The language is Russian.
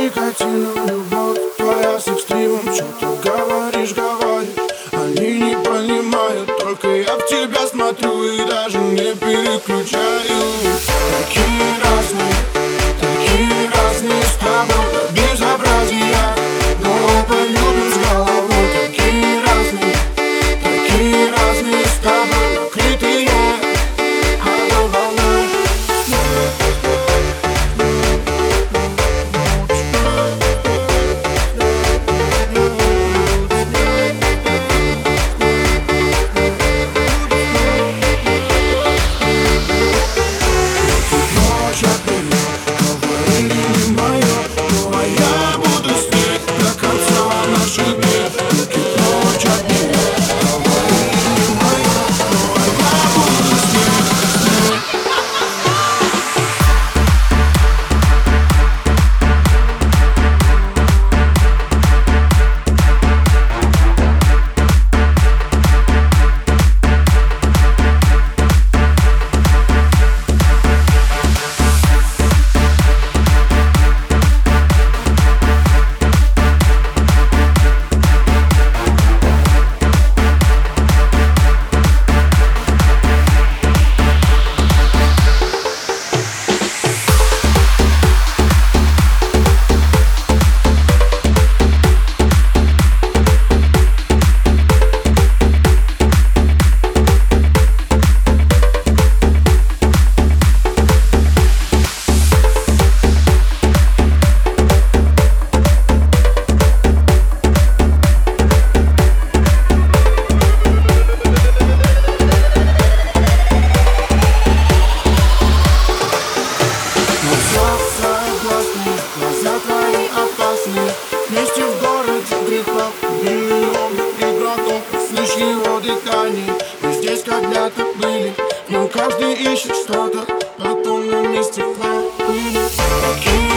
никотину, любовь твоя с экстримом. Что-то говоришь, они не понимают. Только я в тебя смотрю и даже не переключаю. Такие разные с тобой до безобразия, но полюбим с головой. Такие разные с тобой, накрытые одной волной. Глаза твои опасные, вместе в городе грехов, миллион игроков. Слышь его дыхание, мы здесь когда-то были, но каждый ищет что-то, потом на месте плавали.